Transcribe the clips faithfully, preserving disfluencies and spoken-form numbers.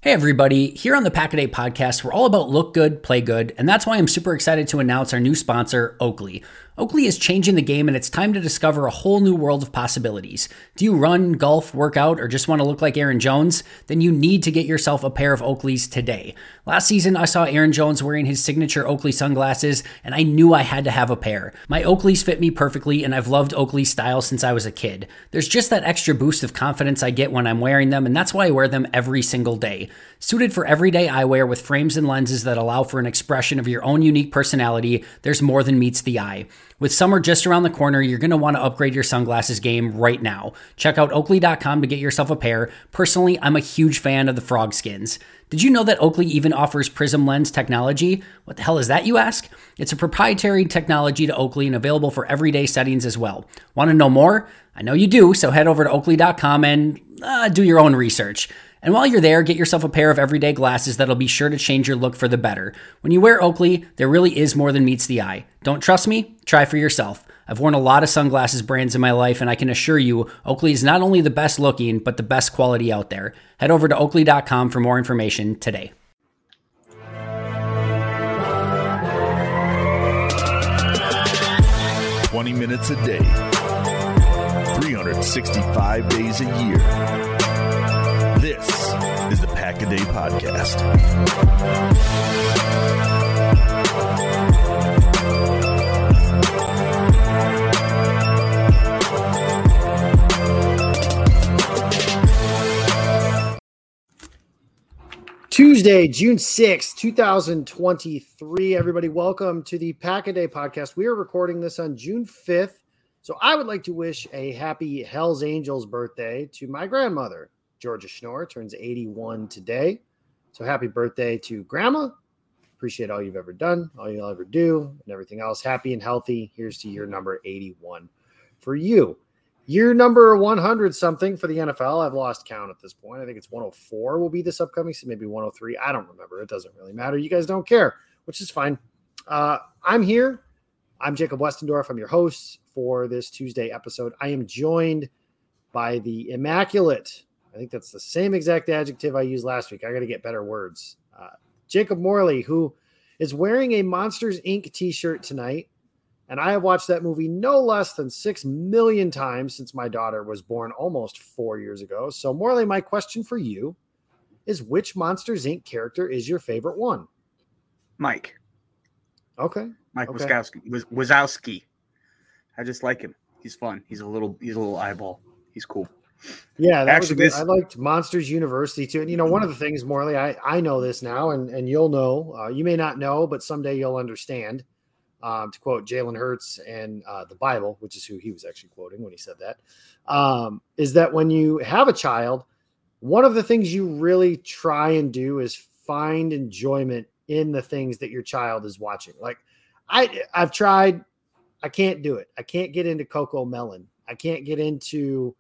Hey everybody, here on the Pack a Day podcast, we're all about look good, play good, and that's why I'm super excited to announce our new sponsor, Oakley. Oakley is changing the game and it's time to discover a whole new world of possibilities. Do you run, golf, work out, or just want to look like Aaron Jones? Then you need to get yourself a pair of Oakleys today. Last season, I saw Aaron Jones wearing his signature Oakley sunglasses, and I knew I had to have a pair. My Oakleys fit me perfectly, and I've loved Oakley style since I was a kid. There's just that extra boost of confidence I get when I'm wearing them, and that's why I wear them every single day. Suited for everyday eyewear with frames and lenses that allow for an expression of your own unique personality, there's more than meets the eye. With summer just around the corner, you're going to want to upgrade your sunglasses game right now. Check out Oakley dot com to get yourself a pair. Personally, I'm a huge fan of the frog skins. Did you know that Oakley even offers Prism Lens technology? What the hell is that, you ask? It's a proprietary technology to Oakley and available for everyday settings as well. Want to know more? I know you do, so head over to Oakley dot com and uh, do your own research. And while you're there, get yourself a pair of everyday glasses that'll be sure to change your look for the better. When you wear Oakley, there really is more than meets the eye. Don't trust me? Try for yourself. I've worn a lot of sunglasses brands in my life, and I can assure you, Oakley is not only the best looking, but the best quality out there. Head over to Oakley dot com for more information today. twenty minutes a day, three hundred sixty-five days a year. This is the Pack a Day Podcast. Tuesday, June sixth, twenty twenty-three. Everybody, welcome to the Pack a Day Podcast. We are recording this on June fifth, so I would like to wish a happy Hells Angels birthday to my grandmother. Georgia Schnorr turns eighty-one today. So happy birthday to Grandma. Appreciate all you've ever done, all you'll ever do, and everything else. Happy and healthy. Here's to year number eighty-one for you. Year number one hundred something for the N F L. I've lost count at this point. I think it's one oh four will be this upcoming, so maybe one oh three. I don't remember. It doesn't really matter. You guys don't care, which is fine. Uh, I'm here. I'm Jacob Westendorf. I'm your host for this Tuesday episode. I am joined by the immaculate, I think that's the same exact adjective I used last week. I got to get better words. Uh, Jacob Morley, who is wearing a Monsters, Incorporated t-shirt tonight. And I have watched that movie no less than six million times since my daughter was born almost four years ago. So Morley, my question for you is, which Monsters, Incorporated character is your favorite one? Mike. Okay. Mike okay. Wazowski. Wazowski. I just like him. He's fun. He's a little, he's a little eyeball. He's cool. Yeah, that Actually, was this, I liked Monsters University too. And you know, one of the things, Morley, I, I know this now, and, and you'll know. Uh, you may not know, but someday you'll understand. Um, to quote Jalen Hurts and uh, the Bible, which is who he was actually quoting when he said that, um, is that when you have a child, one of the things you really try and do is find enjoyment in the things that your child is watching. Like I, I've tried, I can't do it. I can't get into Coco Melon. I can't get into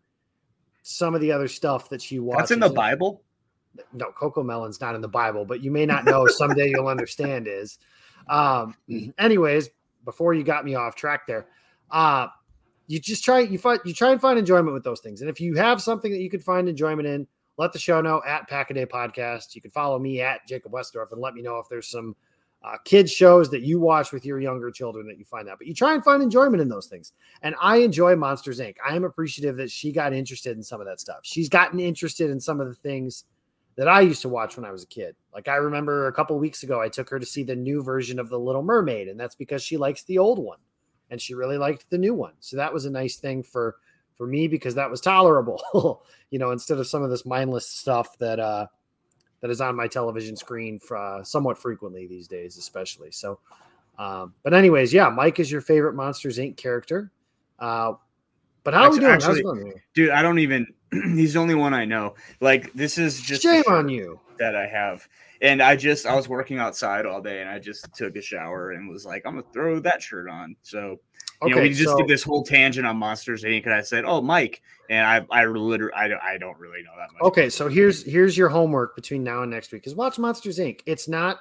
some of the other stuff that she watches. That's in the Bible? No, Coco Melon's not in the Bible, but you may not know. Someday you'll understand is. Um, anyways, before you got me off track there, uh, you just try, you find, you try and find enjoyment with those things. And if you have something that you could find enjoyment in, let the show know at Pack a Day Podcast. You can follow me at Jacob Westendorf and let me know if there's some uh, kids shows that you watch with your younger children that you find that, but you try and find enjoyment in those things. And I enjoy Monsters, Incorporated. I am appreciative that she got interested in some of that stuff. She's gotten interested in some of the things that I used to watch when I was a kid. Like I remember a couple of weeks ago, I took her to see the new version of The Little Mermaid, and that's because she likes the old one and she really liked the new one. So that was a nice thing for, for me because that was tolerable, you know, instead of some of this mindless stuff that, uh, that is on my television screen for, uh, somewhat frequently these days, especially. So, um, but anyways, yeah, Mike is your favorite Monsters, Incorporated character. Uh, but how actually, are we doing? actually, How's it going? Dude, I don't even, he's the only one I know. Like, this is just shame on you that I have. And I just, I was working outside all day and I just took a shower and was like, I'm going to throw that shirt on. So, you okay, know, we just so, did this whole tangent on Monsters, Incorporated. And I said, oh, Mike. And I, I literally, I, I don't really know that much. Okay. So here's, here's your homework between now and next week is watch Monsters, Incorporated. It's not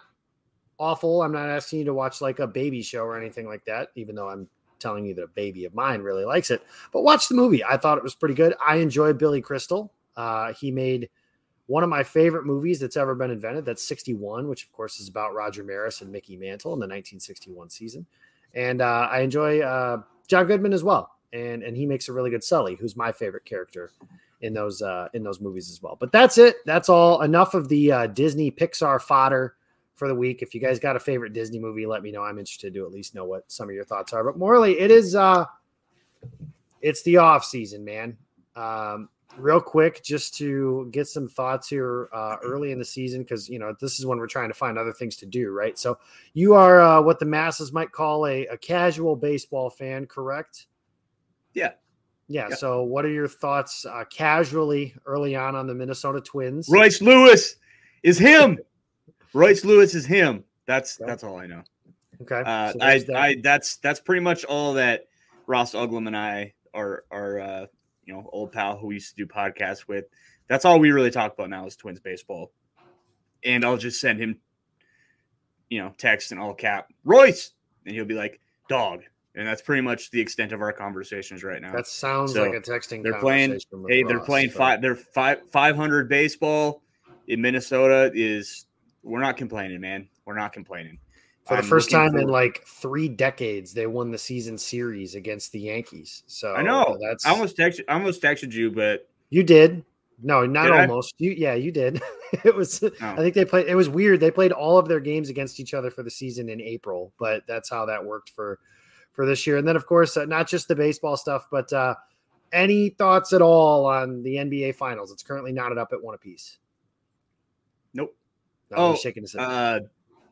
awful. I'm not asking you to watch like a baby show or anything like that, even though I'm telling you that a baby of mine really likes it, but watch the movie. I thought it was pretty good. I enjoy Billy Crystal. Uh, he made one of my favorite movies that's ever been invented. That's sixty-one, which of course is about Roger Maris and Mickey Mantle in the nineteen sixty-one season. And uh, I enjoy uh, John Goodman as well. And and he makes a really good Sully, who's my favorite character in those uh, in those movies as well. But that's it. That's all. Enough of the uh, Disney Pixar fodder for the week. If you guys got a favorite Disney movie, let me know. I'm interested to at least know what some of your thoughts are. But Morley, it is uh, it's the off season, man. Um, real quick, just to get some thoughts here uh, early in the season, because you know this is when we're trying to find other things to do, right? So you are uh, what the masses might call a, a casual baseball fan, correct? Yeah. yeah. Yeah. So what are your thoughts uh, casually early on on the Minnesota Twins? Royce Lewis is him. Royce Lewis is him. That's Okay. that's all I know. Okay. Uh, so I, there's that. I that's that's pretty much all that Ross Uglum and I are are uh, you know, old pal who we used to do podcasts with. That's all we really talk about now is Twins baseball. And I'll just send him, you know, text in all cap, Royce, and he'll be like, dog. And that's pretty much the extent of our conversations right now. That sounds So, like a texting they're playing. conversation with Hey, they're Ross, playing but- five. They're five five hundred baseball in Minnesota. Is we're not complaining, man. We're not complaining. For the I'm first looking time in for- like three decades, they won the season series against the Yankees. So I know. that's I almost texted. I almost texted you, but you did. No, not Did I? almost. You yeah, you did. It was. No. I think they played. It was weird. They played all of their games against each other for the season in April, but that's how that worked for for this year. And then of course, uh, not just the baseball stuff, but uh, any thoughts at all on the N B A Finals? It's currently knotted up at one apiece. nope. No, Oh, he's shaking his head. Uh,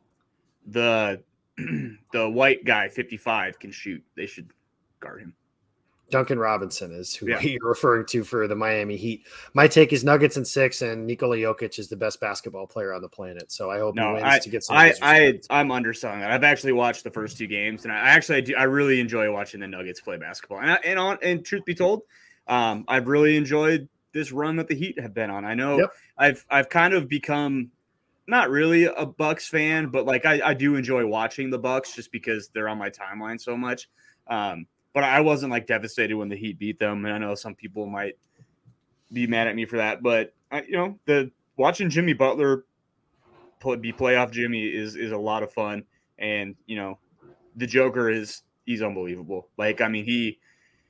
the the white guy, fifty-five, can shoot. They should guard him. Duncan Robinson is who Yeah. you're referring to for the Miami Heat. My take is Nuggets in six, and Nikola Jokic is the best basketball player on the planet. So I hope No, he wins I, to get some. of I, his I, respect. I'm underselling that. I've actually watched the first two games, and I actually, I, do, I really enjoy watching the Nuggets play basketball. And, I, and on, and truth be told, um, I've really enjoyed this run that the Heat have been on. I know Yep. I've, I've kind of become not really a Bucks fan, but like I, I do enjoy watching the Bucks just because they're on my timeline so much. Um, but I wasn't like devastated when the Heat beat them, and I know some people might be mad at me for that. But I, you know, the watching Jimmy Butler play, be playoff Jimmy is is a lot of fun, and you know, the Joker is he's unbelievable. Like I mean, he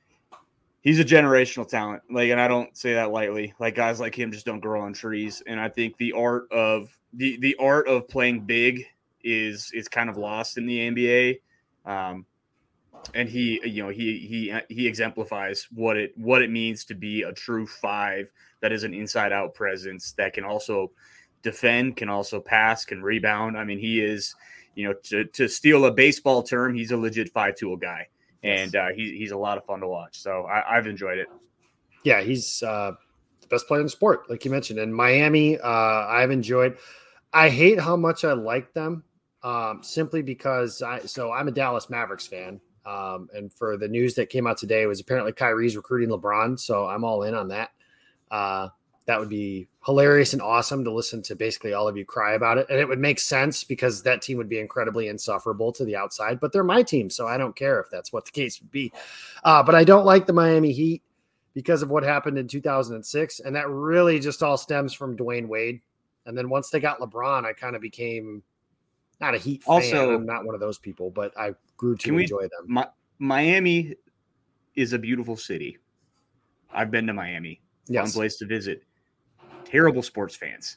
he's a generational talent. Like, and I don't say that lightly. Like guys like him just don't grow on trees. And I think the art of the the art of playing big is is kind of lost in the N B A. Um, and he, you know, he he he exemplifies what it what it means to be a true five that is an inside out presence that can also defend, can also pass, can rebound. I mean, he is, you know, to to steal a baseball term, he's a legit five tool guy, and uh, he, he's a lot of fun to watch. So I, I've enjoyed it. Yeah, he's uh, the best player in the sport, like you mentioned. And Miami, uh, I've enjoyed. I hate how much I like them, um, simply because I. So I'm a Dallas Mavericks fan. Um, and for the news that came out today, it was apparently Kyrie's recruiting LeBron. So I'm all in on that. Uh, that would be hilarious and awesome to listen to basically all of you cry about it. And it would make sense because that team would be incredibly insufferable to the outside, but they're my team. So I don't care if that's what the case would be. Uh, but I don't like the Miami Heat because of what happened in two thousand six. And that really just all stems from Dwayne Wade. And then once they got LeBron, I kind of became not a Heat fan. Also- I'm not one of those people, but I grew to Can we- enjoy them. Mi- Miami is a beautiful city. I've been to Miami. Fun Yes. place to visit. Terrible sports fans.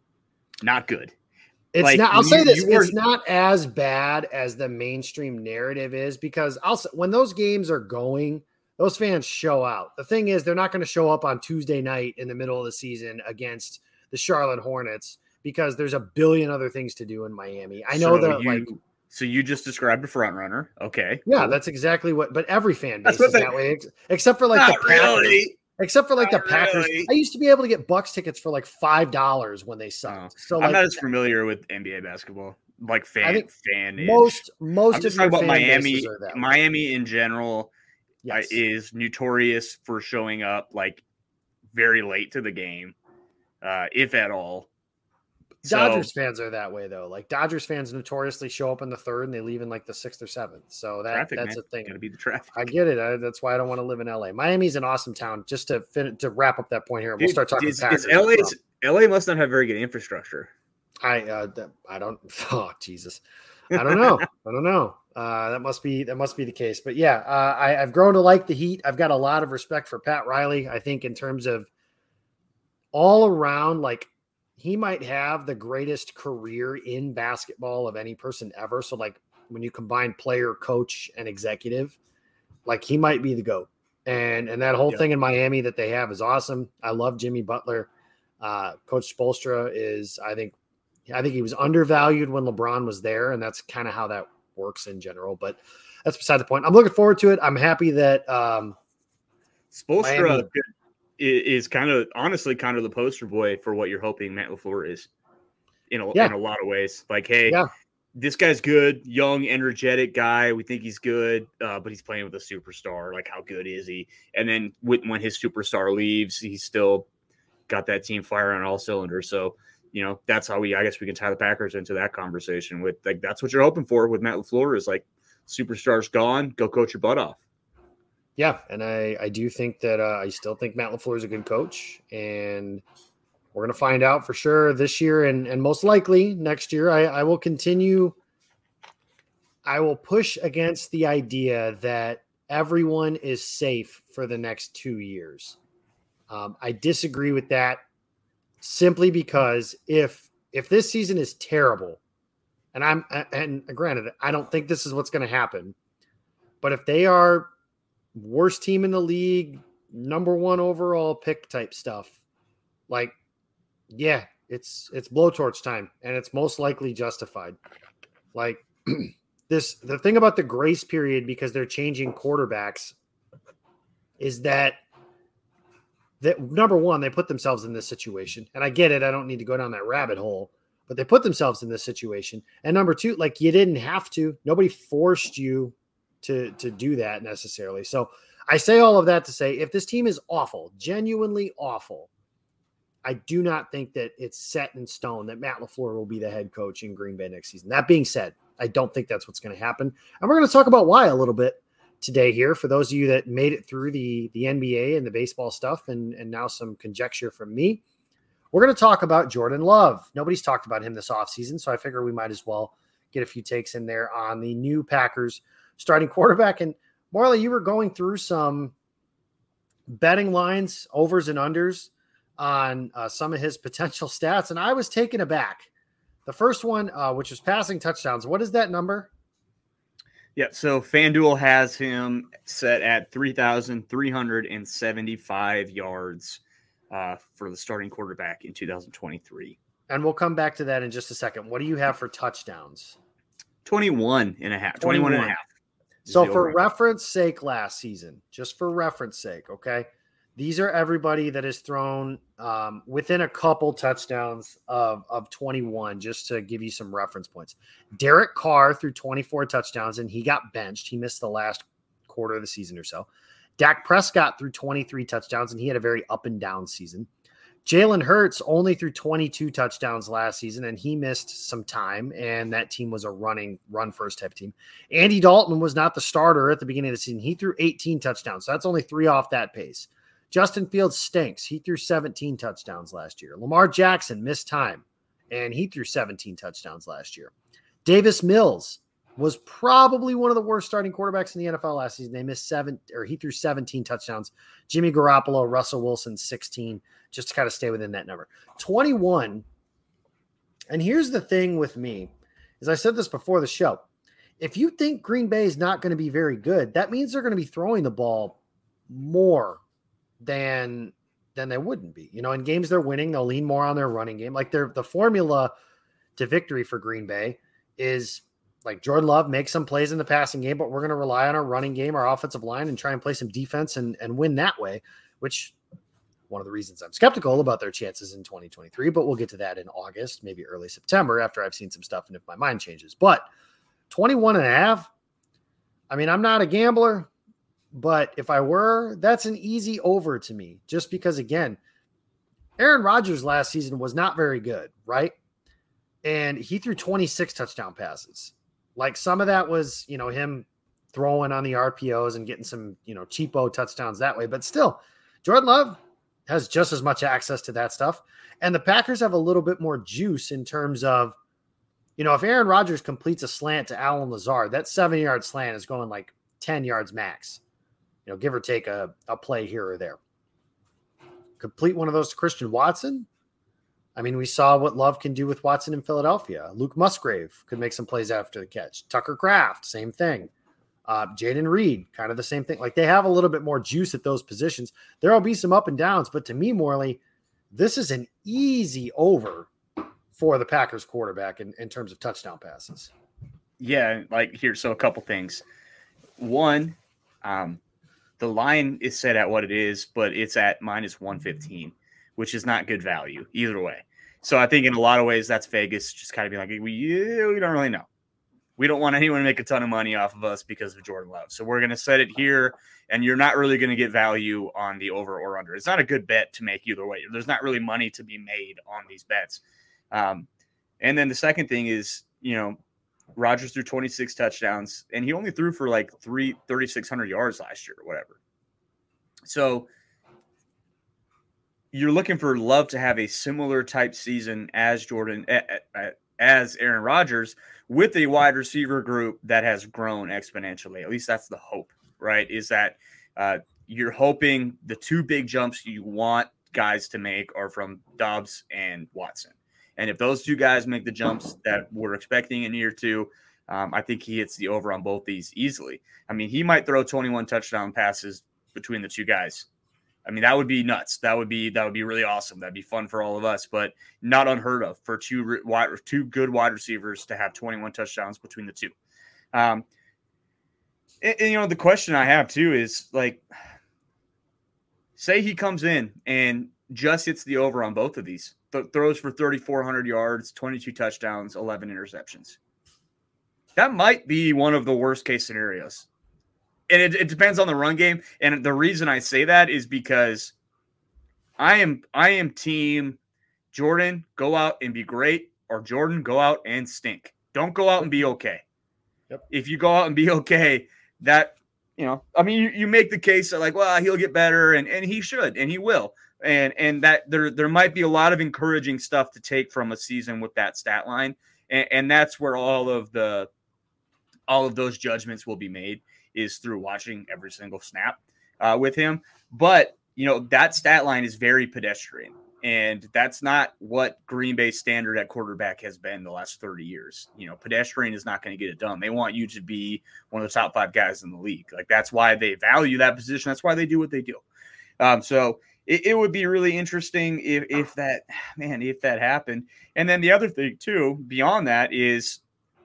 Not good. It's Like, not. I'll you- say this: you are- it's not as bad as the mainstream narrative is, because I'll s- when those games are going, those fans show out. The thing is, they're not going to show up on Tuesday night in the middle of the season against the Charlotte Hornets because there's a billion other things to do in Miami. I know So that, you, like, so you just described a front runner. Okay. yeah, cool. that's exactly what. But every fan That's base what is they- that way, ex- except for like Not the Packers. really. Except for like Not the Packers. really. I used to be able to get Bucks tickets for like five dollars when they Oh, sucked. So I'm like not as familiar with N B A basketball, like fan I think fan. most most I'm of just your talking about fan Miami. bases are that way. Miami in general uh, Yes. is notorious for showing up like very late to the game, uh, if at all. So- Dodgers fans are that way though. Like Dodgers fans notoriously show up in the third and they leave in like the sixth or seventh. So that traffic, that's man. a thing. Gotta be the traffic. I get it. I, that's why I don't want to live in L A. Miami's an awesome town. Just to fin- to wrap up that point here, and we'll Dude, start talking is, Packers. is L A no is, L A must not have very good infrastructure. I uh, I don't. Oh Jesus, I don't know. I don't know. Uh, that must be that must be the case. But yeah, uh, I, I've grown to like the Heat. I've got a lot of respect for Pat Riley. I think in terms of all around, like he might have the greatest career in basketball of any person ever. So like when you combine player, coach, and executive, like he might be the GOAT. And and that whole yeah. thing in Miami that they have is awesome. I love Jimmy Butler. Uh, Coach Spoelstra is, I think, I think he was undervalued when LeBron was there, and that's kind of how that works in general. But that's beside the point. I'm looking forward to it. I'm happy that um, Spoelstra Miami, is kind of, honestly, kind of the poster boy for what you're hoping Matt LaFleur is in a, yeah. in a lot of ways. Like, hey, yeah. this guy's good, young, energetic guy. We think he's good, uh, but he's playing with a superstar. Like, how good is he? And then when, when his superstar leaves, he's still got that team firing on all cylinders. So, you know, that's how we, I guess we can tie the Packers into that conversation with, like, that's what you're hoping for with Matt LaFleur is like, superstar's gone, go coach your butt off. Yeah. And I, I do think that uh, I still think Matt LaFleur is a good coach, and we're going to find out for sure this year. And, and most likely next year, I, I will continue. I will push against the idea that everyone is safe for the next two years. Um, I disagree with that simply because if if this season is terrible, and I'm and granted, I don't think this is what's going to happen, but if they are worst team in the league, number one overall pick type stuff, like, yeah, it's it's blowtorch time, and it's most likely justified. Like this, the thing about the grace period, because they're changing quarterbacks, is that that number one, they put themselves in this situation. And I get it. I don't need to go down that rabbit hole, but they put themselves in this situation. And number two, like you didn't have to, nobody forced you to, to do that necessarily. So I say all of that to say, if this team is awful, genuinely awful, I do not think that it's set in stone that Matt LaFleur will be the head coach in Green Bay next season. That being said, I don't think that's what's going to happen. And we're going to talk about why a little bit today here for those of you that made it through the, the N B A and the baseball stuff, and, and now some conjecture from me. We're going to talk about Jordan Love. Nobody's talked about him this offseason, so I figure we might as well get a few takes in there on the new Packers starting quarterback. And Marley, you were going through some betting lines, overs and unders on uh, some of his potential stats, and I was taken aback. The first one, uh, which was passing touchdowns. What is that number? Yeah, so FanDuel has him set at three thousand three hundred seventy-five yards uh, for the starting quarterback in two thousand twenty-three. And we'll come back to that in just a second. What do you have for touchdowns? twenty-one and a half. twenty-one and a half. So for reference sake, last season, just for reference sake, okay, these are everybody that is thrown um, within a couple touchdowns of, of twenty-one, just to give you some reference points. Derek Carr threw twenty-four touchdowns, and he got benched. He missed the last quarter of the season or so. Dak Prescott threw twenty-three touchdowns, and he had a very up and down season. Jalen Hurts only threw twenty-two touchdowns last season, and he missed some time, and that team was a running run-first type team. Andy Dalton was not the starter at the beginning of the season. He threw eighteen touchdowns, so that's only three off that pace. Justin Fields stinks. He threw seventeen touchdowns last year. Lamar Jackson missed time, and he threw seventeen touchdowns last year. Davis Mills was probably one of the worst starting quarterbacks in the N F L last season. They missed seven, or he threw seventeen touchdowns. Jimmy Garoppolo, Russell Wilson, sixteen, just to kind of stay within that number. twenty-one, and here's the thing with me, as I said this before the show, if you think Green Bay is not going to be very good, that means they're going to be throwing the ball more than than they wouldn't be. You know, in games they're winning, they'll lean more on their running game. Like they're, the formula to victory for Green Bay is like Jordan Love makes some plays in the passing game, but we're going to rely on our running game, our offensive line, and try and play some defense and, and win that way, which one of the reasons I'm skeptical about their chances in twenty twenty-three, but we'll get to that in August, maybe early September after I've seen some stuff and if my mind changes. But twenty-one and a half, I mean, I'm not a gambler, but if I were, that's an easy over to me, just because, again, Aaron Rodgers last season was not very good, right? And he threw twenty-six touchdown passes. Like some of that was, you know, him throwing on the R P Os and getting some, you know, cheapo touchdowns that way. But still, Jordan Love, has just as much access to that stuff. And the Packers have a little bit more juice in terms of, you know, if Aaron Rodgers completes a slant to Allen Lazard, that seven-yard slant is going like ten yards max, you know, give or take a, a play here or there. Complete one of those to Christian Watson. I mean, we saw what Love can do with Watson in Philadelphia. Luke Musgrave could make some plays after the catch. Tucker Kraft, same thing. Uh, Jaden Reed, kind of the same thing. Like, they have a little bit more juice at those positions. There will be some up and downs, but to me, Morley, this is an easy over for the Packers quarterback in, in terms of touchdown passes. Yeah, like here, so a couple things. One, um, the line is set at what it is, but it's at minus one fifteen, which is not good value either way. So I think in a lot of ways, that's Vegas just kind of being like, we, yeah, we don't really know. We don't want anyone to make a ton of money off of us because of Jordan Love. So we're going to set it here, and you're not really going to get value on the over or under. It's not a good bet to make either way. There's not really money to be made on these bets. Um, and then the second thing is, you know, Rodgers threw twenty-six touchdowns, and he only threw for like three thirty-six hundred yards last year or whatever. So you're looking for Love to have a similar type season as Jordan, as Aaron Rodgers, with a wide receiver group that has grown exponentially. At least that's the hope, right? Is that uh, you're hoping the two big jumps you want guys to make are from Dobbs and Watson. And if those two guys make the jumps that we're expecting in year two, um, I think he hits the over on both these easily. I mean, he might throw twenty-one touchdown passes between the two guys. I mean, that would be nuts. That would be that would be really awesome. That'd be fun for all of us, but not unheard of for two wide, two good wide receivers to have twenty-one touchdowns between the two. Um, and, and, you know, the question I have too is, like, say he comes in and just hits the over on both of these, th- throws for thirty-four hundred yards, twenty-two touchdowns, eleven interceptions. That might be one of the worst case scenarios. And it, it depends on the run game. And the reason I say that is because I am I am team Jordan, go out and be great, or Jordan, go out and stink. Don't go out and be okay. Yep. If you go out and be okay, that, you know, I mean, you, you make the case that, like, well, he'll get better, and, and he should, and he will. And and that there there might be a lot of encouraging stuff to take from a season with that stat line. And, and that's where all of the all of those judgments will be made, is through watching every single snap uh, with him. But, you know, that stat line is very pedestrian, and that's not what Green Bay's standard at quarterback has been the last thirty years. You know, pedestrian is not going to get it done. They want you to be one of the top five guys in the league. Like, that's why they value that position. That's why they do what they do. Um, so it, it would be really interesting if, if that, man, if that happened. And then the other thing too, beyond that, is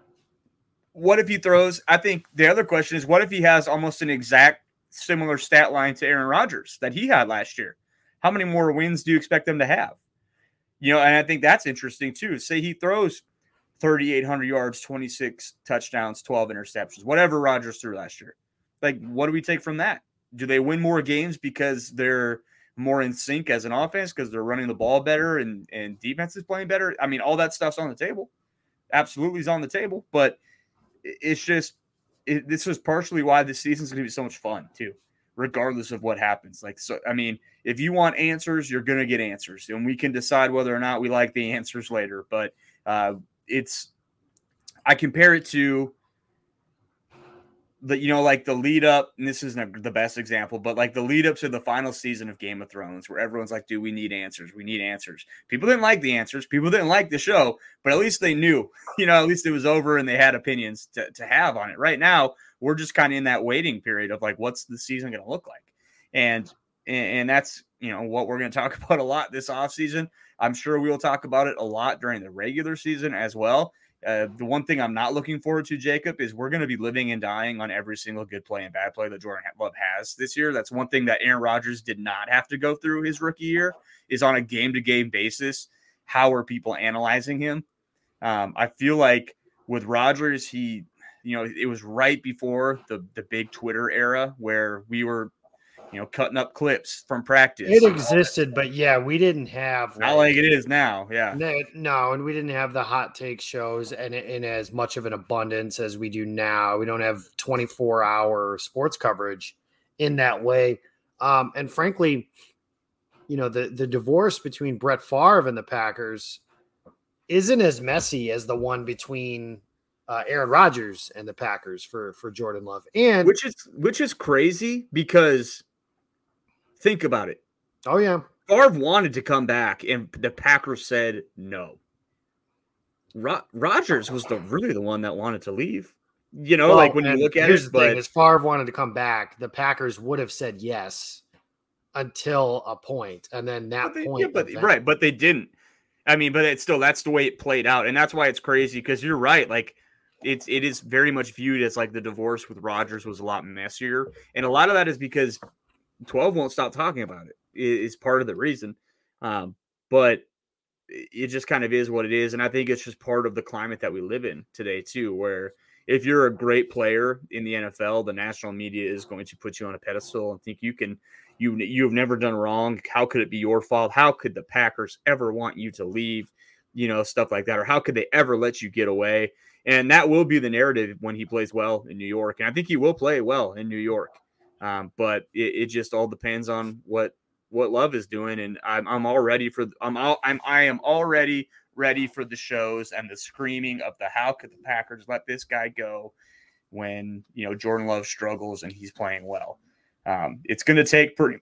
what if he throws, I think the other question is, what if he has almost an exact similar stat line to Aaron Rodgers that he had last year? How many more wins do you expect them to have? You know, and I think that's interesting too. Say he throws thirty-eight hundred yards, twenty-six touchdowns, twelve interceptions, whatever Rodgers threw last year. Like, what do we take from that? Do they win more games because they're more in sync as an offense, because they're running the ball better and, and defense is playing better? I mean, all that stuff's on the table. Absolutely is on the table. But it's just, it, this is partially why this season's going to be so much fun too, regardless of what happens. Like, so, I mean, if you want answers, you're going to get answers, and we can decide whether or not we like the answers later. But uh, it's, I compare it to the, you know, like the lead up, and this isn't the best example, but like the lead up to the final season of Game of Thrones, where everyone's like, dude, we need answers. We need answers. People didn't like the answers. People didn't like the show, but at least they knew, you know, at least it was over and they had opinions to, to have on it. Right now, we're just kind of in that waiting period of like, what's the season going to look like? And, and that's, you know, what we're going to talk about a lot this offseason. I'm sure we'll talk about it a lot during the regular season as well. Uh, the one thing I'm not looking forward to, Jacob, is we're going to be living and dying on every single good play and bad play that Jordan Love has this year. That's one thing that Aaron Rodgers did not have to go through his rookie year, is on a game-to-game basis. How are people analyzing him? Um, I feel like with Rodgers, he, you know, it was right before the, the big Twitter era where we were, you know, cutting up clips from practice. It existed, but yeah, we didn't have like, not like it is now. Yeah, no, no, and we didn't have the hot take shows and in as much of an abundance as we do now. We don't have twenty-four hour sports coverage in that way. Um, and frankly, you know, the, the divorce between Brett Favre and the Packers isn't as messy as the one between uh, Aaron Rodgers and the Packers for, for Jordan Love. And which is, which is crazy because think about it. Oh yeah. Favre wanted to come back and the Packers said no. Ro- Rodgers was the really the one that wanted to leave. You know, well, like when you look at here's it, the but thing, as Favre wanted to come back, the Packers would have said yes until a point, and then that but they, point, yeah, but right, but they didn't. I mean, but it's still that's the way it played out, and that's why it's crazy because you're right. Like it's it is very much viewed as like the divorce with Rodgers was a lot messier, and a lot of that is because twelve won't stop talking about it. Is part of the reason, um, but it just kind of is what it is, and I think it's just part of the climate that we live in today too, where if you're a great player in the N F L, the national media is going to put you on a pedestal and think you can, you you've never done wrong. How could it be your fault? How could the Packers ever want you to leave? You know, stuff like that. Or how could they ever let you get away? And that will be the narrative when he plays well in New York. And I think he will play well in New York. Um, but it, it just all depends on what what Love is doing. And I'm I'm all ready for I'm all, I'm I am already ready for the shows and the screaming of the how could the Packers let this guy go when, you know, Jordan Love struggles and he's playing well. Um, it's going to take pretty,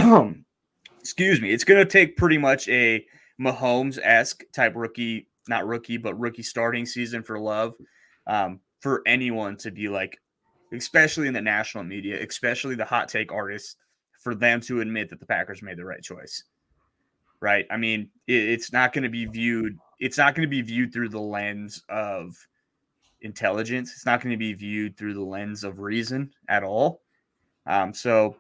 excuse me, it's going to take pretty much a Mahomes-esque type rookie, not rookie, but rookie starting season for Love um, for anyone to be like, especially in the national media, especially the hot take artists, for them to admit that the Packers made the right choice. Right. I mean, it, it's not going to be viewed. It's not going to be viewed through the lens of intelligence. It's not going to be viewed through the lens of reason at all. Um, so,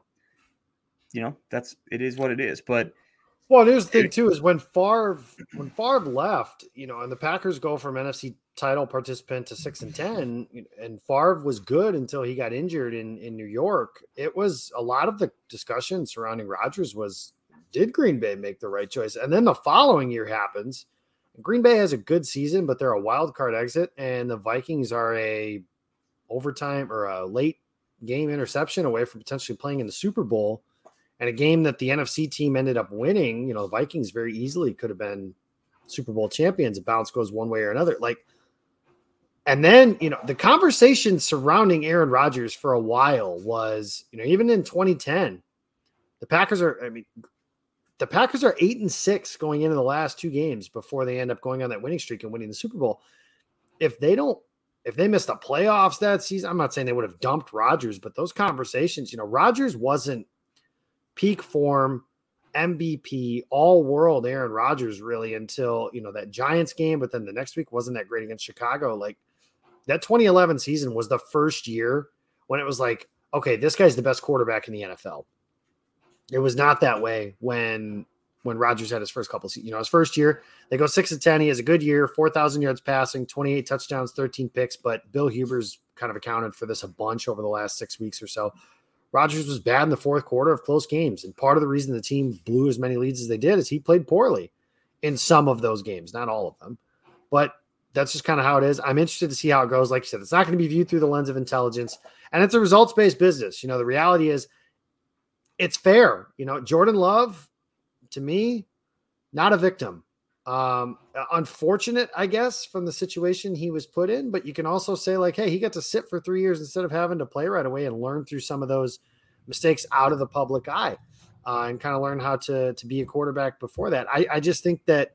you know, that's, it is what it is. But well, here's the thing too, is when Favre, when Favre left, you know, and the Packers go from N F C title participant to six and ten, and Favre was good until he got injured in, in New York. It was a lot of the discussion surrounding Rodgers was, did Green Bay make the right choice? And then the following year happens. Green Bay has a good season, but they're a wild card exit, and the Vikings are a overtime or a late game interception away from potentially playing in the Super Bowl, and a game that the N F C team ended up winning. You know, the Vikings very easily could have been Super Bowl champions. A bounce goes one way or another. Like, and then, you know, the conversation surrounding Aaron Rodgers for a while was, you know, even in twenty ten, the Packers are, I mean, the Packers are eight and six going into the last two games before they end up going on that winning streak and winning the Super Bowl. If they don't, if they missed the playoffs that season, I'm not saying they would have dumped Rodgers, but those conversations, you know, Rodgers wasn't peak form, M V P, all world Aaron Rodgers really until, you know, that Giants game, but then the next week wasn't that great against Chicago. Like that twenty eleven season was the first year when it was like, okay, this guy's the best quarterback in the N F L. It was not that way when when Rodgers had his first couple seasons. You know, his first year, they go six and ten. He has a good year, four thousand yards passing, twenty-eight touchdowns, thirteen picks. But Bill Huber's kind of accounted for this a bunch over the last six weeks or so. Rodgers was bad in the fourth quarter of close games. And part of the reason the team blew as many leads as they did is he played poorly in some of those games, not all of them. But that's just kind of how it is. I'm interested to see how it goes. Like you said, it's not going to be viewed through the lens of intelligence. And it's a results-based business. You know, the reality is, it's fair. You know, Jordan Love, to me, not a victim. Um, unfortunate, I guess, from the situation he was put in, but you can also say like, hey, he got to sit for three years instead of having to play right away and learn through some of those mistakes out of the public eye uh, and kind of learn how to, to be a quarterback before that. I, I just think that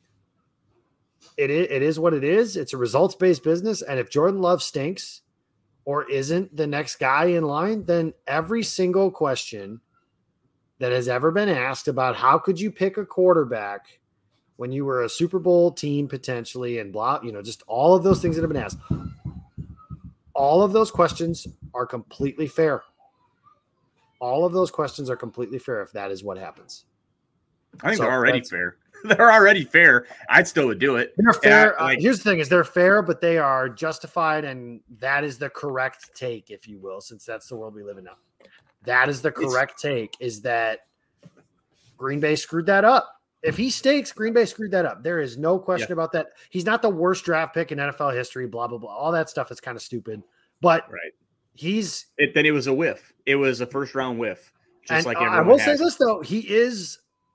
it is, it is what it is. It's a results-based business. And if Jordan Love stinks or isn't the next guy in line, then every single question that has ever been asked about how could you pick a quarterback when you were a Super Bowl team potentially and blah, you know, just all of those things that have been asked. All of those questions are completely fair. All of those questions are completely fair if that is what happens. I think So they're already that's- fair. They're already fair. I'd still would do it. They're fair. I- like- uh, here's the thing: is they're fair, but they are justified, and that is the correct take, if you will, since that's the world we live in now. That is the correct take: is that Green Bay screwed that up. If he stinks, Green Bay screwed that up. There is no question Yeah. about that. He's not the worst draft pick in N F L history. Blah blah blah. All that stuff is kind of stupid, but Right. he's. It, then it was a whiff. It was a first round whiff. Just And like uh, I everyone will has. say this though: he is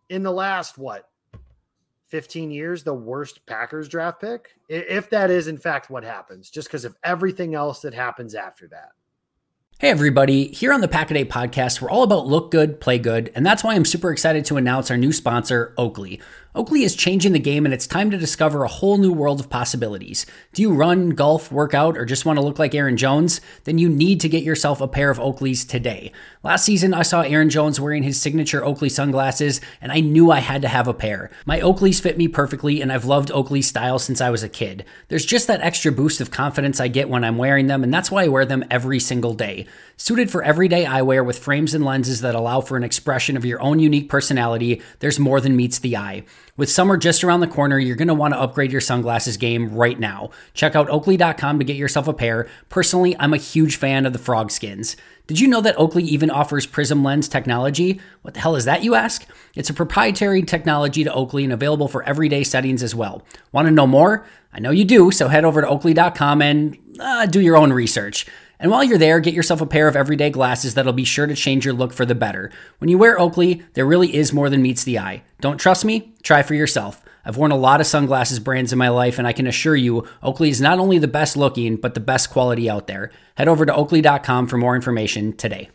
in the last, what, fifteen years, the worst Packers draft pick? If that is, in fact, what happens, just because of everything else that happens after that. Hey everybody, here on the Pack-A-Day podcast, we're all about look good, play good, and that's why I'm super excited to announce our new sponsor, Oakley. Oakley is changing the game, and it's time to discover a whole new world of possibilities. Do you run, golf, work out, or just want to look like Aaron Jones? Then you need to get yourself a pair of Oakleys today. Last season, I saw Aaron Jones wearing his signature Oakley sunglasses, and I knew I had to have a pair. My Oakleys fit me perfectly, and I've loved Oakley's style since I was a kid. There's just that extra boost of confidence I get when I'm wearing them, and that's why I wear them every single day. Suited for everyday eyewear with frames and lenses that allow for an expression of your own unique personality, there's more than meets the eye. With summer just around the corner, you're going to want to upgrade your sunglasses game right now. Check out Oakley dot com to get yourself a pair. Personally, I'm a huge fan of the frog skins. Did you know that Oakley even offers Prism Lens technology? What the hell is that, you ask? It's a proprietary technology to Oakley and available for everyday settings as well. Want to know more? I know you do, so head over to Oakley dot com and uh, do your own research. And while you're there, get yourself a pair of everyday glasses that'll be sure to change your look for the better. When you wear Oakley, there really is more than meets the eye. Don't trust me? Try for yourself. I've worn a lot of sunglasses brands in my life, and I can assure you, Oakley is not only the best looking, but the best quality out there. Head over to Oakley dot com for more information today.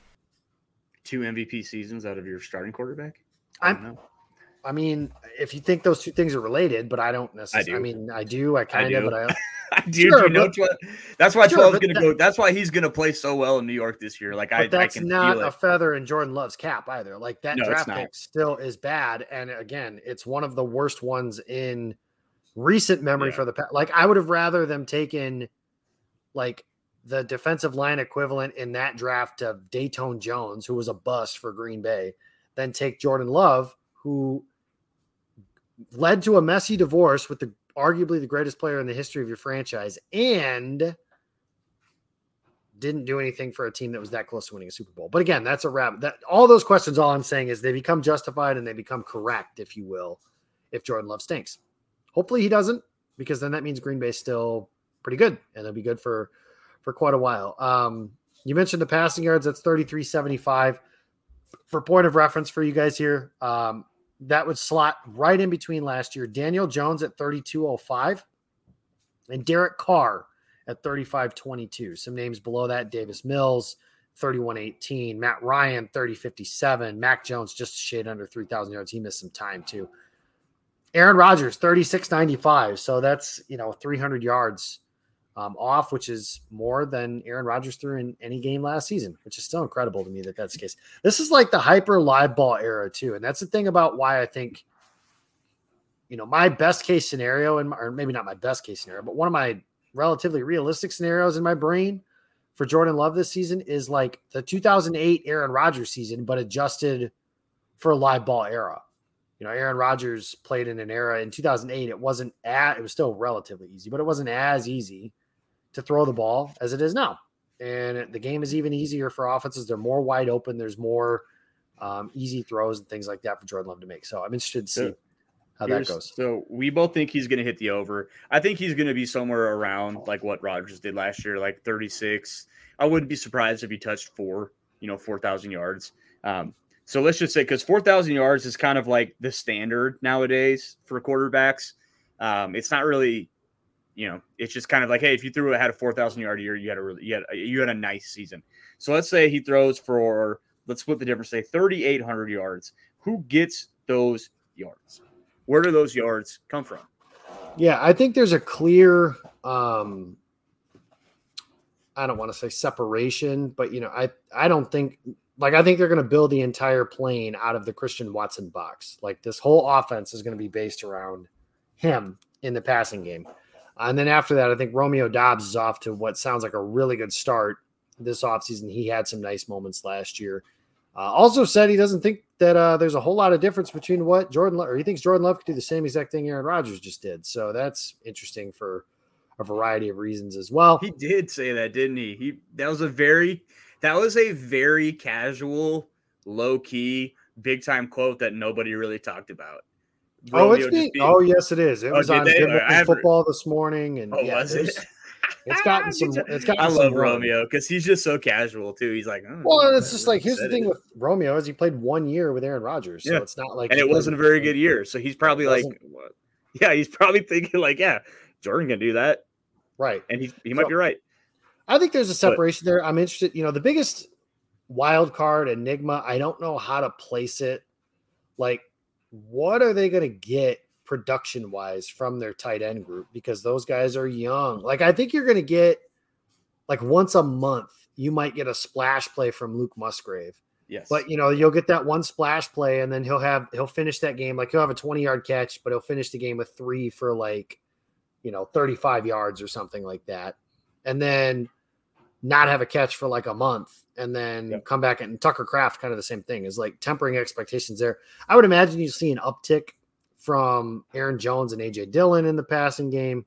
Two M V P seasons out of your starting quarterback? I don't I'm, know. I mean, if you think those two things are related, but I don't necessarily. I, I mean, I do. I kind of, but I. I do. Sure, you know, but, twelve, that's why sure, twelve is going to that, go. That's why he's going to play so well in New York this year. Like I, that's I can not feel a it. feather in Jordan Love's cap either. Like that no, draft pick still is bad, and again, it's one of the worst ones in recent memory yeah. for the. Like I would have rather them taken, like the defensive line equivalent in that draft of Dayton Jones, who was a bust for Green Bay, than take Jordan Love, who led to a messy divorce with the arguably the greatest player in the history of your franchise and didn't do anything for a team that was that close to winning a Super Bowl. But again, that's a wrap. That all those questions, all I'm saying is they become justified and they become correct, if you will, if Jordan Love stinks. Hopefully he doesn't, because then that means Green Bay's still pretty good and it'll be good for, for quite a while. Um, you mentioned the passing yards. That's thirty-three seventy-five. For point of reference for you guys here, um, that would slot right in between last year. Daniel Jones at thirty-two oh five and Derek Carr at thirty-five twenty-two. Some names below that: Davis Mills, thirty-one eighteen, Matt Ryan, thirty fifty-seven, Mac Jones, just a shade under three thousand yards. He missed some time too. Aaron Rodgers, thirty-six ninety-five. So that's, you know, three hundred yards um, off, which is more than Aaron Rodgers threw in any game last season, which is still incredible to me that that's the case. This is like the hyper live ball era too. And that's the thing about why I think, you know, my best case scenario, and or maybe not my best case scenario, but one of my relatively realistic scenarios in my brain for Jordan Love this season is like the two thousand eight Aaron Rodgers season, but adjusted for a live ball era. You know, Aaron Rodgers played in an era in two thousand eight. It wasn't at, it was still relatively easy, but it wasn't as easy to throw the ball as it is now. And the game is even easier for offenses. They're more wide open. There's more um, easy throws and things like that for Jordan Love to make. So I'm interested to see so, how that goes. So we both think he's going to hit the over. I think he's going to be somewhere around like what Rodgers did last year, like thirty-six. I wouldn't be surprised if he touched four, you know, four thousand yards. Um, so let's just say, because four thousand yards is kind of like the standard nowadays for quarterbacks. Um, it's not really, you know, it's just kind of like, hey, if you threw had a four thousand yard year, you had a really, you had, you had a nice season. So let's say he throws for, let's split the difference, say thirty-eight hundred yards. Who gets those yards? Where do those yards come from? Yeah, I think there's a clear, um, I don't want to say separation, but, you know, I, I don't think, like, I think they're going to build the entire plane out of the Christian Watson box. Like, this whole offense is going to be based around him in the passing game. And then after that, I think Romeo Doubs is off to what sounds like a really good start this offseason. He had some nice moments last year. Uh, also said he doesn't think that uh, there's a whole lot of difference between what Jordan Love, or he thinks Jordan Love could do the same exact thing Aaron Rodgers just did. So that's interesting for a variety of reasons as well. He did say that, didn't he? He that was a very that was a very casual, low key, big time quote that nobody really talked about. Romeo oh, it's me. Oh, yes, it is. It oh, was on Good Morning Football this morning, and oh, yeah, was it? It's gotten some. It's gotten. I some love run. Romeo because he's just so casual too. He's like, oh, well, and it's just like here's the said thing it. with Romeo is he played one year with Aaron Rodgers, so Yeah. it's not like and he it played wasn't a with very him. good year. So he's probably It like, wasn't. what? Yeah, he's probably thinking like, yeah, Jordan can do that, Right, and he he might So- be right. I think there's a separation there. I'm interested. You know, the biggest wild card enigma. I don't know how to place it. Like, what are they going to get production wise from their tight end group? Because those guys are young. Like, I think you're going to get like once a month, you might get a splash play from Luke Musgrave. Yes, But you know, you'll get that one splash play, and then he'll have he'll finish that game. Like he'll have a twenty yard catch, but he'll finish the game with three for like, you know, thirty-five yards or something like that. And then not have a catch for like a month and then Yep. come back and Tucker Kraft, kind of the same thing, is like tempering expectations there. I would imagine you see an uptick from Aaron Jones and A J Dillon in the passing game.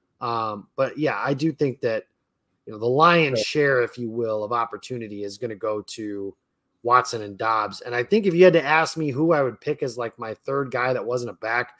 Um, but yeah, I do think that, you know, the lion's share, if you will, of opportunity is going to go to Watson and Dobbs. And I think if you had to ask me who I would pick as like my third guy that wasn't a back,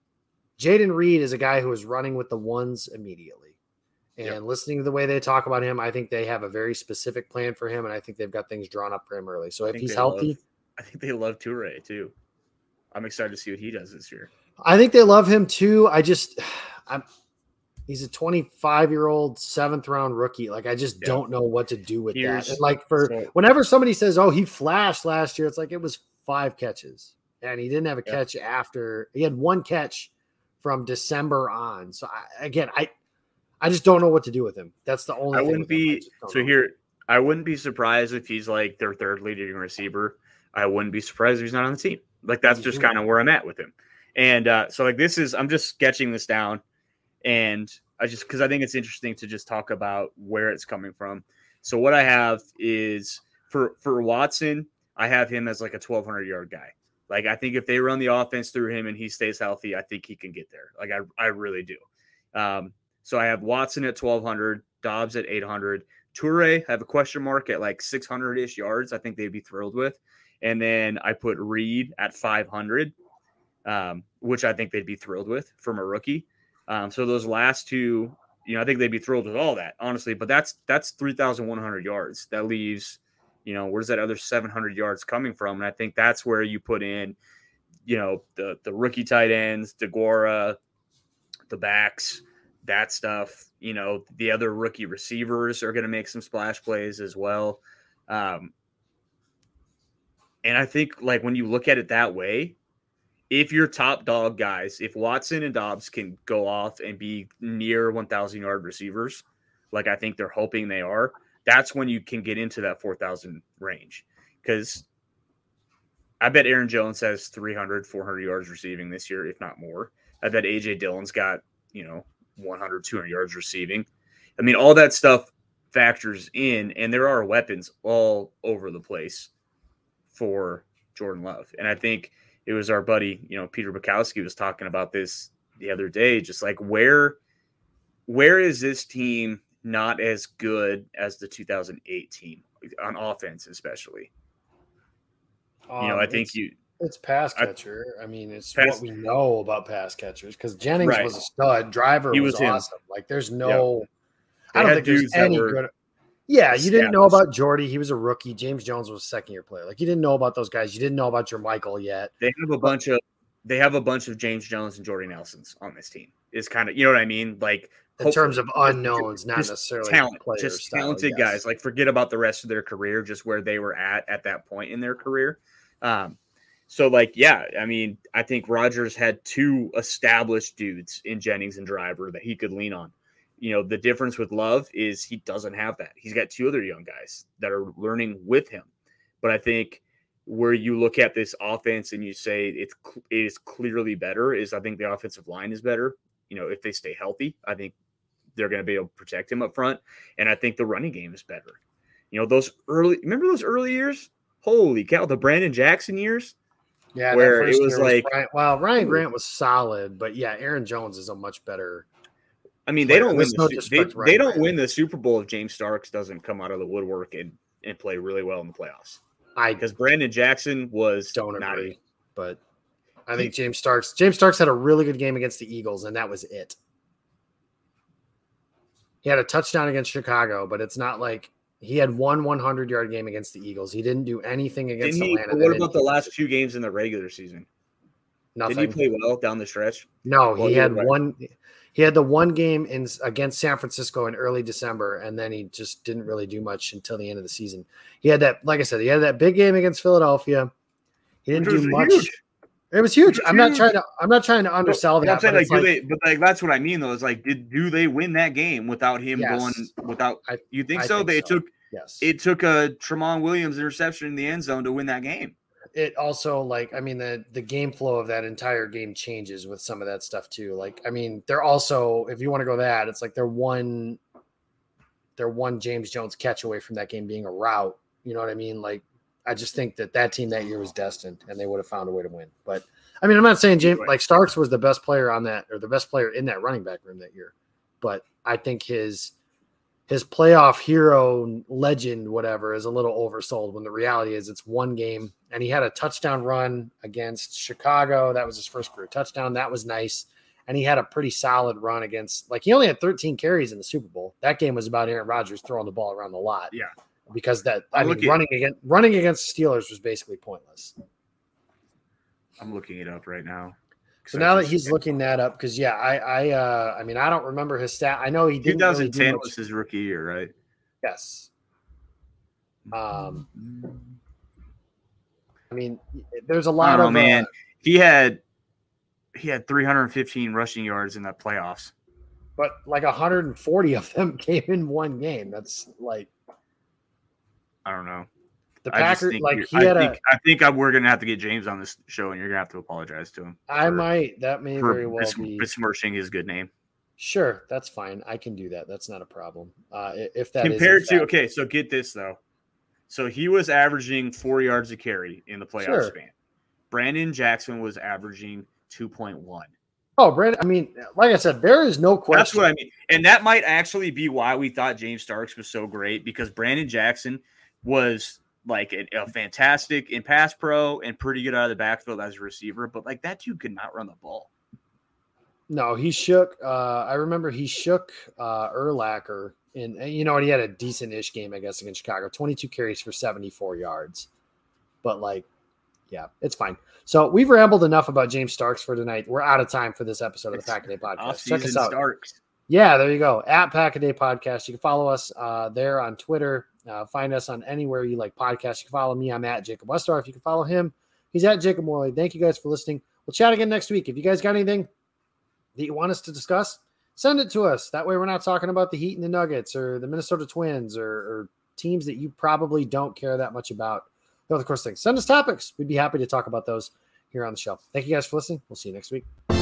Jaden Reed is a guy who is running with the ones immediately. And Yep. listening to the way they talk about him, I think they have a very specific plan for him, and I think they've got things drawn up for him early. So I if think he's they healthy, love- I think they love Toure too. I'm excited to see what he does this year. I think they love him too. I just, I'm, he's a twenty-five year old seventh round rookie. Like, I just Yeah. don't know what to do with Here's- that. And like for so- whenever somebody says, "Oh, he flashed last year," it's like it was five catches, and he didn't have a Yeah. catch after. He had one catch from December on. So I, again, I, I just don't know what to do with him. That's the only. I thing wouldn't with him. I be just don't so know. here. I wouldn't be surprised if he's like their third leading receiver. I wouldn't be surprised if he's not on the team. Like that's just Mhm. kind of where I'm at with him. And uh, so like this is I'm just sketching this down, and I just because I think it's interesting to just talk about where it's coming from. So what I have is for for Watson, I have him as like a twelve hundred yard guy. Like I think if they run the offense through him and he stays healthy, I think he can get there. Like I I really do. Um, so I have Watson at twelve hundred, Dobbs at eight hundred. Toure, I have a question mark at like six hundred-ish yards. I think they'd be thrilled with. And then I put Reed at five hundred, um, which I think they'd be thrilled with from a rookie. Um, so those last two, you know, I think they'd be thrilled with all that, honestly. But that's that's three thousand one hundred yards. That leaves, you know, where's that other seven hundred yards coming from? And I think that's where you put in, you know, the the rookie tight ends, DeGuara, the backs, that stuff. You know, the other rookie receivers are going to make some splash plays as well. Um, and I think, like, when you look at it that way, if your top dog guys, if Watson and Dobbs can go off and be near one thousand yard receivers, like I think they're hoping they are, that's when you can get into that four thousand range. Because I bet Aaron Jones has three hundred, four hundred yards receiving this year, if not more. I bet A J Dillon's got, you know, one hundred, two hundred yards receiving. I mean, all that stuff factors in, and there are weapons all over the place for Jordan Love. And I think it was our buddy, you know, Peter Bukowski was talking about this the other day, just like where, where is this team not as good as the two thousand eight team on offense, especially? Um, you know, I think it's, you, it's pass I- catcher. I, mean, it's Pass- what we know about pass catchers because Jennings Right. was a stud. Driver He was, was him. awesome. Like, there's no. They I don't had think there's dudes that any were good. Yeah, you didn't know established. about Jordy. He was a rookie. James Jones was a second year player. Like, you didn't know about those guys. You didn't know about your Michael yet. they have a bunch of, they have a bunch of James Jones and Jordy Nelsons on this team. Is kind of, you know what I mean? Like In terms of hopefully, unknowns, not just necessarily talent, player just style, talented yes. guys. Like forget about the rest of their career, just where they were at at that point in their career. Um, so like, yeah, I mean, I think Rodgers had two established dudes in Jennings and Driver that he could lean on. You know, the difference with Love is he doesn't have that. He's got two other young guys that are learning with him. But I think where you look at this offense and you say it's it is clearly better is I think the offensive line is better. You know, if they stay healthy, I think they're going to be able to protect him up front. And I think the running game is better. You know, those early, remember those early years? Holy cow, the Brandon Jackson years? Yeah, that where first it was year like- Ryan, well, Ryan Ooh. Grant was solid, but yeah, Aaron Jones is a much better. I mean, they player. don't win There's the, no Su- disrespect they, to they Ryan don't Grant. win the Super Bowl if James Starks doesn't come out of the woodwork and, and play really well in the playoffs. I Because Brandon Jackson was don't not agree, it. but I think James Starks James Starks had a really good game against the Eagles, and that was it. He had a touchdown against Chicago, but it's not like he had one hundred-yard game against the Eagles. He didn't do anything against Didn't he, Atlanta. what about the last few games in the regular season? Nothing. Did he play well down the stretch? No, well, he had right. one. He had the one game in against San Francisco in early December, and then he just didn't really do much until the end of the season. He had that, like I said, he had that big game against Philadelphia. He didn't do much. Huge. It was huge. It was I'm huge. not trying to. I'm not trying to undersell that. I'm saying, like, do like, they? But like, that's what I mean, though. Is like, did do they win that game without him yes. going? Without I, you think I so? think they so. took. Yes. It took a Tramon Williams interception in the end zone to win that game. It also, like, I mean, the the game flow of that entire game changes with some of that stuff too. Like, I mean, they're also, if you want to go that, it's like they're one, they're one James Jones catch away from that game being a rout. You know what I mean? Like, I just think that that team that year was destined, and they would have found a way to win. But I mean, I'm not saying James like Starks was the best player on that or the best player in that running back room that year, but I think his his playoff hero legend, whatever, is a little oversold when the reality is it's one game. And he had a touchdown run against Chicago. That was his first career touchdown. That was nice. And he had a pretty solid run against, like, he only had thirteen carries in the Super Bowl. That game was about Aaron Rodgers throwing the ball around the lot. Yeah. Because that, I I'm mean, looking, running against, running against the Steelers was basically pointless. I'm looking it up right now. So now that he's looking that up, because yeah, I, I, uh, I mean, I don't remember his stat. I know he didn't. twenty ten really was his rookie year, right? Yes. Um, I mean, there's a lot I don't of know, man. Uh, he had he had three hundred fifteen rushing yards in that playoffs, but like one hundred forty of them came in one game. That's like, I don't know. The Packers, like he I had think, a. I think I, we're gonna have to get James on this show, and you're gonna have to apologize to him. I for, might. That may very well bis- be besmirching his good name. Sure, that's fine. I can do that. That's not a problem. Uh, if that compared is to okay, so get this though. So he was averaging four yards a carry in the playoff Sure. span. Brandon Jackson was averaging two point one. Oh, Brandon, I mean, like I said, there is no question. That's what I mean. And that might actually be why we thought James Starks was so great, because Brandon Jackson was like a, a fantastic in pass pro and pretty good out of the backfield as a receiver. But like that dude could not run the ball. No, he shook. Uh, I remember he shook uh, Urlacher. And, and you know what? He had a decent-ish game, I guess, against Chicago. twenty-two carries for seventy-four yards. But, like, yeah, it's fine. So we've rambled enough about James Starks for tonight. We're out of time for this episode of the Pack a Day Podcast. Check us out. Starks. Yeah, there you go. At Pack a Day Podcast. You can follow us uh, there on Twitter. Uh, find us on anywhere you like podcasts. You can follow me. I'm at Jacob Westorf. You can follow him. He's at Jacob Morley. Thank you guys for listening. We'll chat again next week. If you guys got anything that you want us to discuss, send it to us. That way we're not talking about the Heat and the Nuggets or the Minnesota Twins or, or teams that you probably don't care that much about. No, of course, things. Send us topics. We'd be happy to talk about those here on the show. Thank you guys for listening. We'll see you next week.